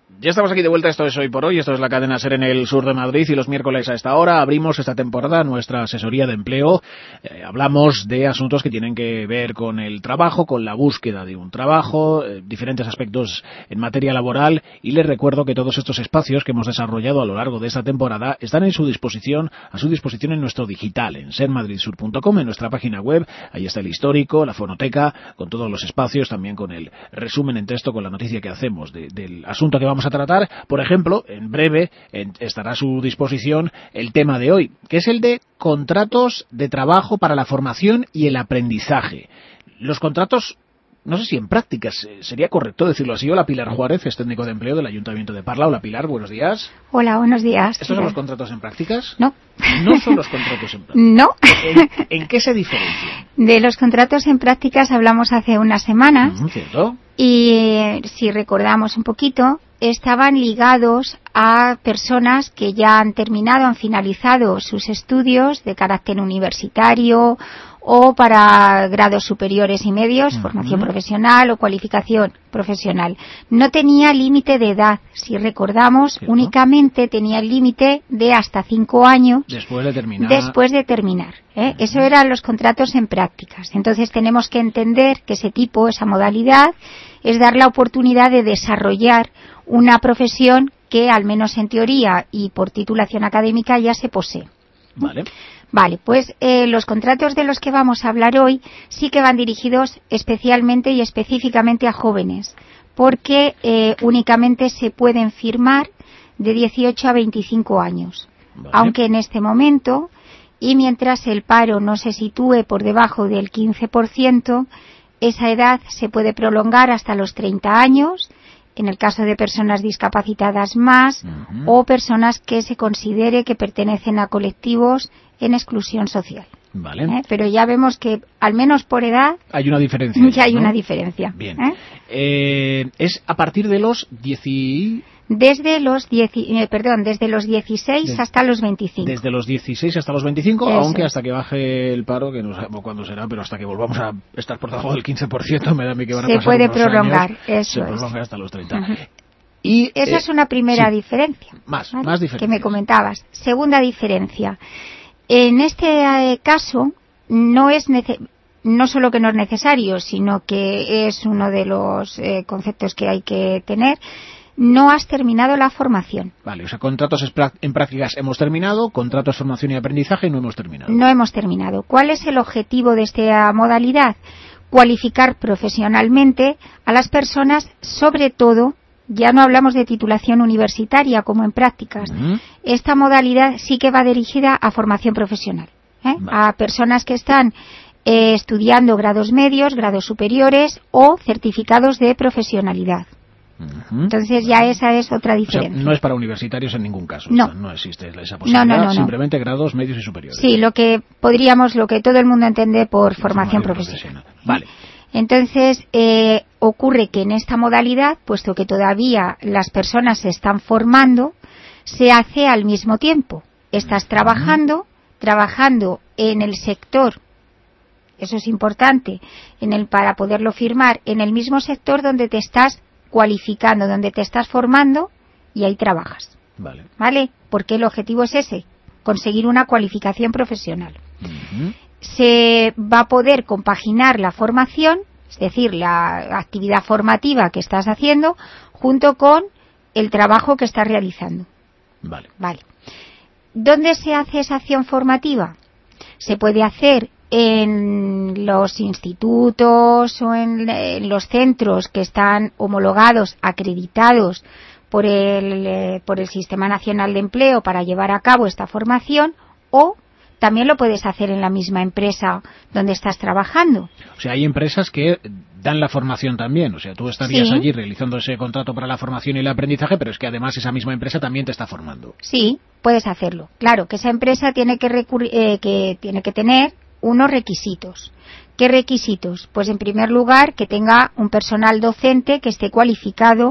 Ya estamos aquí de vuelta, esto es Hoy por Hoy, esto es la cadena SER en el sur de Madrid y los miércoles a esta hora abrimos esta temporada nuestra asesoría de empleo. Hablamos de asuntos que tienen que ver con el trabajo, con la búsqueda de un trabajo, diferentes aspectos en materia laboral, y les recuerdo que todos estos espacios que hemos desarrollado a lo largo de esta temporada están a su disposición en nuestro digital, en sermadridsur.com, en nuestra página web. Ahí está el histórico, la fonoteca, con todos los espacios, también con el resumen en texto, con la noticia que hacemos del asunto que vamos a tratar. Por ejemplo, en breve estará a su disposición el tema de hoy, que es el de contratos de trabajo para la formación y el aprendizaje. Los contratos, no sé si en prácticas sería correcto decirlo así. Hola, Pilar Juárez, es técnico de empleo del Ayuntamiento de Parla. Hola, Pilar, buenos días. Hola, buenos días. ¿Estos son los contratos en prácticas? No. No son los contratos en prácticas. No. ¿En qué se diferencian? De los contratos en prácticas hablamos hace unas semanas. ¿Cierto? Y si recordamos un poquito, estaban ligados a personas que ya han terminado, han finalizado sus estudios de carácter universitario o para grados superiores y medios, formación profesional o cualificación profesional. No tenía límite de edad, si recordamos, ¿cierto? Únicamente tenía el límite de hasta 5 años después de terminar. Eso eran los contratos en prácticas. Entonces tenemos que entender que esa modalidad, es dar la oportunidad de desarrollar una profesión que, al menos en teoría y por titulación académica, ya se posee. Vale, pues los contratos de los que vamos a hablar hoy sí que van dirigidos especialmente y específicamente a jóvenes, porque únicamente se pueden firmar de 18 a 25 años. Aunque en este momento, y mientras el paro no se sitúe por debajo del 15%, esa edad se puede prolongar hasta los 30 años, en el caso de personas discapacitadas más, o personas que se considere que pertenecen a colectivos en exclusión social. Pero ya vemos que, al menos por edad, hay una diferencia. Ya hay una diferencia. Bien. Es a partir de los desde los 16 hasta los 25. Desde los 16 hasta los 25, eso. Aunque hasta que baje el paro, que no sabemos cuándo será, pero hasta que volvamos a estar por debajo del 15%, me da a mí que van a pasar se puede prolongar, años, eso se prolonga hasta los 30. Y esa es una primera diferencia. Más diferencia. Que me comentabas. Segunda diferencia. En este caso, no solo que no es necesario, sino que es uno de los conceptos que hay que tener. No has terminado la formación. Vale, o sea, contratos en prácticas hemos terminado, contratos de formación y aprendizaje no hemos terminado. No hemos terminado. ¿Cuál es el objetivo de esta modalidad? Cualificar profesionalmente a las personas, sobre todo, ya no hablamos de titulación universitaria como en prácticas. Esta modalidad sí que va dirigida a formación profesional, a personas que están estudiando grados medios, grados superiores o certificados de profesionalidad. Entonces ya esa es otra diferencia. O sea, no es para universitarios en ningún caso. No. O sea, no existe esa posibilidad. No. Simplemente grados medios y superiores. Sí, lo que todo el mundo entiende por formación profesional. Vale. Entonces ocurre que en esta modalidad, puesto que todavía las personas se están formando, se hace al mismo tiempo. Estás trabajando en el sector. Eso es importante para poderlo firmar, en el mismo sector donde te estás cualificando, donde te estás formando, y ahí trabajas. ¿Vale? Porque el objetivo es ese, conseguir una cualificación profesional. Se va a poder compaginar la formación, es decir, la actividad formativa que estás haciendo, junto con el trabajo que estás realizando. Vale. ¿Dónde se hace esa acción formativa? Se puede hacer en los institutos o en los centros que están homologados, acreditados por el Sistema Nacional de Empleo para llevar a cabo esta formación, o también lo puedes hacer en la misma empresa donde estás trabajando. O sea, hay empresas que dan la formación también. O sea, tú estarías allí realizando ese contrato para la formación y el aprendizaje, pero es que además esa misma empresa también te está formando. Sí, puedes hacerlo. Claro, que esa empresa tiene que tener unos requisitos. ¿Qué requisitos? Pues en primer lugar, que tenga un personal docente que esté cualificado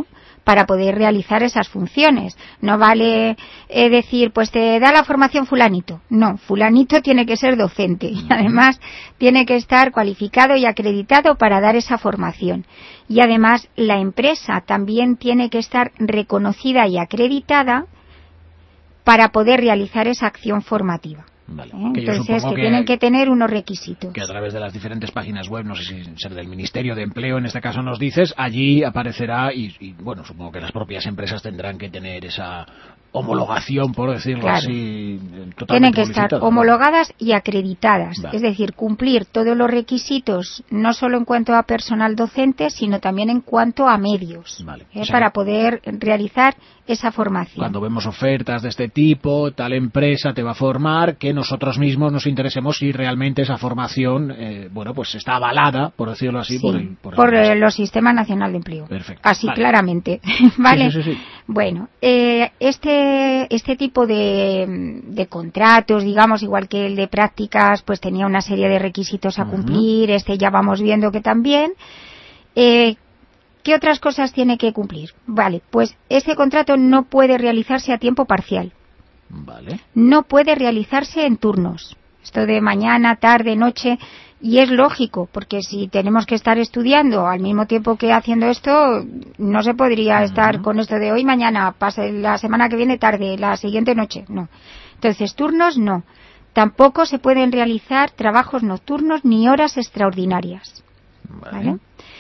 para poder realizar esas funciones. No vale decir, pues te da la formación fulanito. No, fulanito tiene que ser docente y además tiene que estar cualificado y acreditado para dar esa formación. Y además la empresa también tiene que estar reconocida y acreditada para poder realizar esa acción formativa. Vale. Entonces, que tienen que tener unos requisitos. Que a través de las diferentes páginas web, no sé si ser del Ministerio de Empleo, en este caso nos dices, allí aparecerá y bueno, supongo que las propias empresas tendrán que tener esa homologación, por decirlo así, totalmente tienen que estar homologadas y acreditadas, vale. Es decir, cumplir todos los requisitos, no solo en cuanto a personal docente, sino también en cuanto a medios, vale. para poder realizar esa formación. Cuando vemos ofertas de este tipo, tal empresa te va a formar, que nosotros mismos nos interesemos si realmente esa formación, bueno, pues está avalada, por decirlo así, sí, por los Sistemas Nacional de Empleo. Perfecto. Así vale. Claramente, ¿vale? Sí. Bueno, este tipo de contratos, digamos, igual que el de prácticas, pues tenía una serie de requisitos a cumplir, ya vamos viendo que también. ¿Qué otras cosas tiene que cumplir? Vale, pues ese contrato no puede realizarse a tiempo parcial. Vale. No puede realizarse en turnos. Esto de mañana, tarde, noche, y es lógico, porque si tenemos que estar estudiando al mismo tiempo que haciendo esto, no se podría estar con esto de hoy, mañana, la semana que viene tarde, la siguiente noche, no. Entonces, turnos no. Tampoco se pueden realizar trabajos nocturnos ni horas extraordinarias. ¿Vale?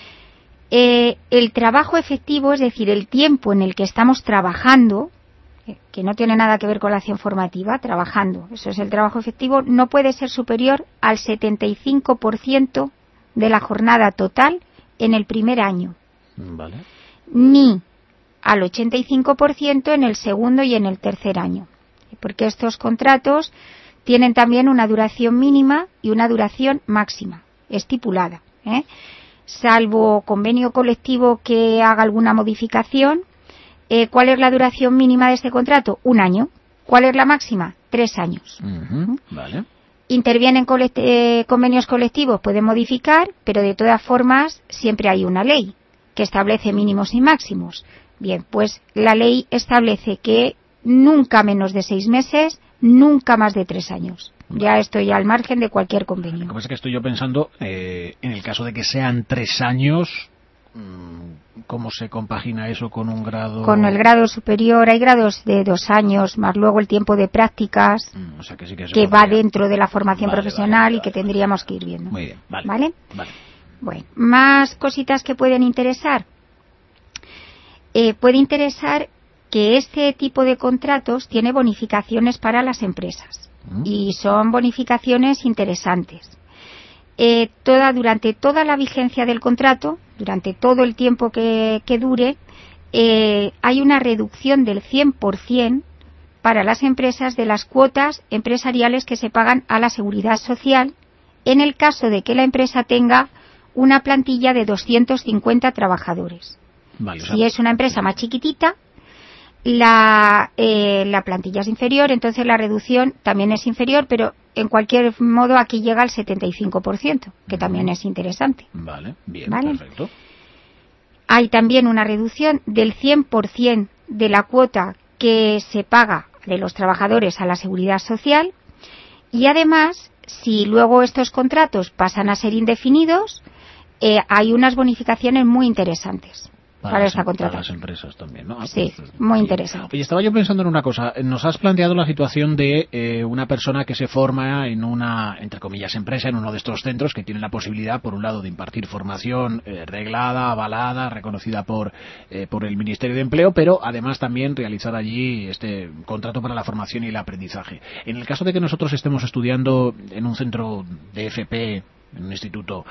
El trabajo efectivo, es decir, el tiempo en el que estamos trabajando, que no tiene nada que ver con la acción formativa, trabajando, eso es el trabajo efectivo, no puede ser superior al 75% de la jornada total en el primer año. Vale. Ni al 85% en el segundo y en el tercer año. Porque estos contratos tienen también una duración mínima y una duración máxima, estipulada, salvo convenio colectivo que haga alguna modificación. ¿Cuál es la duración mínima de este contrato? 1 año. ¿Cuál es la máxima? 3 años. Vale. Intervienen convenios colectivos, pueden modificar, pero de todas formas siempre hay una ley que establece mínimos y máximos. Bien, pues la ley establece que nunca menos de 6 meses, nunca más de 3 años. Ya estoy al margen de cualquier convenio. Lo que pasa es que estoy yo pensando, en el caso de que sean 3 años, ¿cómo se compagina eso con un grado? Con el grado superior, hay grados de 2 años, más luego el tiempo de prácticas, o sea que, sí que va dentro de la formación profesional y que tendríamos que ir viendo. Muy bien, ¿Vale? Bueno, más cositas que pueden interesar. Puede interesar que este tipo de contratos tiene bonificaciones para las empresas. Y son bonificaciones interesantes. Durante toda la vigencia del contrato, durante todo el tiempo que dure, hay una reducción del 100% para las empresas de las cuotas empresariales que se pagan a la Seguridad Social en el caso de que la empresa tenga una plantilla de 250 trabajadores. Vale, si es una empresa más chiquitita, la plantilla es inferior, entonces la reducción también es inferior, pero en cualquier modo aquí llega al 75%, que también es interesante. Vale, bien, ¿vale? Perfecto. Hay también una reducción del 100% de la cuota que se paga de los trabajadores a la Seguridad Social y además, si luego estos contratos pasan a ser indefinidos, hay unas bonificaciones muy interesantes. Para esta contratación. Para las empresas también, ¿no? Sí, muy interesante. Oye, estaba yo pensando en una cosa. Nos has planteado la situación de una persona que se forma en una, entre comillas, empresa, en uno de estos centros que tiene la posibilidad, por un lado, de impartir formación reglada, avalada, reconocida por el Ministerio de Empleo, pero además también realizar allí este contrato para la formación y el aprendizaje. En el caso de que nosotros estemos estudiando en un centro de FP, en un instituto,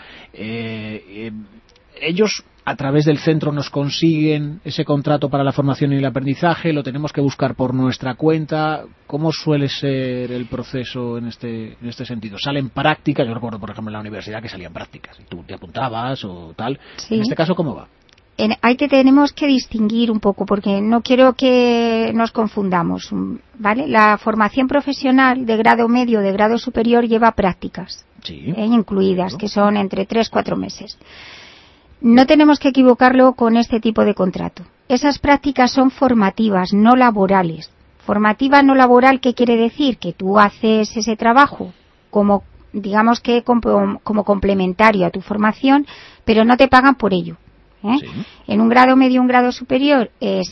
ellos a través del centro nos consiguen ese contrato para la formación y el aprendizaje, lo tenemos que buscar por nuestra cuenta. ¿Cómo suele ser el proceso en este sentido? ¿Salen prácticas? Yo recuerdo, por ejemplo, en la universidad que salían prácticas y tú te apuntabas o tal. Sí. En este caso, ¿cómo va? Tenemos que distinguir un poco porque no quiero que nos confundamos, ¿vale? La formación profesional de grado medio, de grado superior lleva prácticas, sí, incluidas, que son entre 3-4 meses. No tenemos que equivocarlo con este tipo de contrato. esas prácticas son formativas, no laborales. Formativa no laboral, ¿qué quiere decir? Que tú haces ese trabajo como, digamos que como complementario a tu formación, pero no te pagan por ello. Sí. En un grado medio, un grado superior,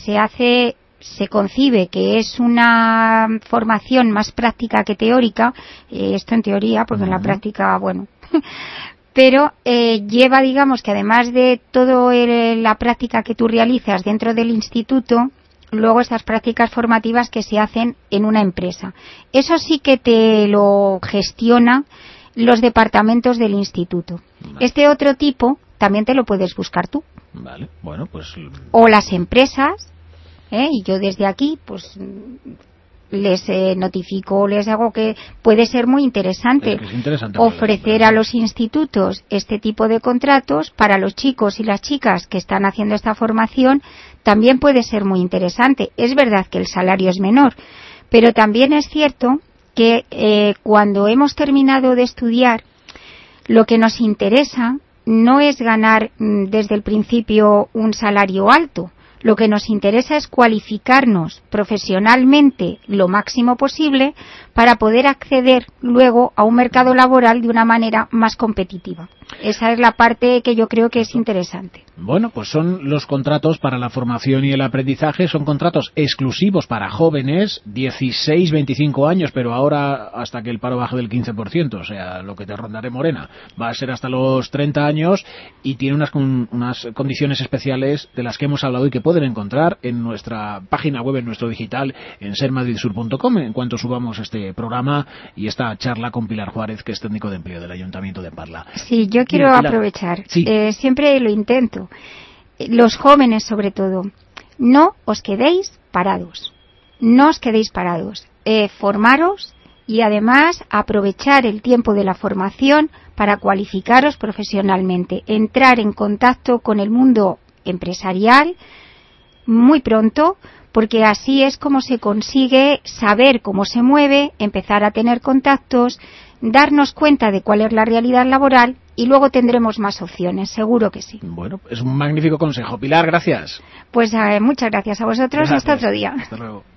se concibe que es una formación más práctica que teórica, esto en teoría, porque en la práctica, bueno, pero lleva, digamos, que además de toda la práctica que tú realizas dentro del instituto, luego estas prácticas formativas que se hacen en una empresa. Eso sí que te lo gestionan los departamentos del instituto. Vale. Este otro tipo también te lo puedes buscar tú. Vale, bueno, pues... O las empresas, y yo desde aquí, pues... les notifico, les hago que puede ser muy interesante, ofrecer a los institutos este tipo de contratos para los chicos y las chicas que están haciendo esta formación. También puede ser muy interesante. Es verdad que el salario es menor, pero también es cierto que cuando hemos terminado de estudiar, lo que nos interesa no es ganar desde el principio un salario alto. Lo que nos interesa es cualificarnos profesionalmente lo máximo posible para poder acceder luego a un mercado laboral de una manera más competitiva. Esa es la parte que yo creo que es interesante. Bueno, pues son los contratos para la formación y el aprendizaje, son contratos exclusivos para jóvenes, 16, 25 años, pero ahora hasta que el paro baje del 15%, o sea, lo que te rondaré, Morena, va a ser hasta los 30 años y tiene unas condiciones especiales de las que hemos hablado y que pueden encontrar en nuestra página web, en nuestro digital, en sermadridsur.com, en cuanto subamos este programa y esta charla con Pilar Juárez, que es técnico de empleo del Ayuntamiento de Parla. Sí, yo quiero aprovechar, sí. Siempre lo intento, los jóvenes sobre todo, no os quedéis parados, formaros y además aprovechar el tiempo de la formación para cualificaros profesionalmente, entrar en contacto con el mundo empresarial muy pronto, porque así es como se consigue saber cómo se mueve, empezar a tener contactos, darnos cuenta de cuál es la realidad laboral y luego tendremos más opciones, seguro que sí. Bueno, es un magnífico consejo. Pilar, gracias. Pues muchas gracias a vosotros y hasta otro día. Hasta luego.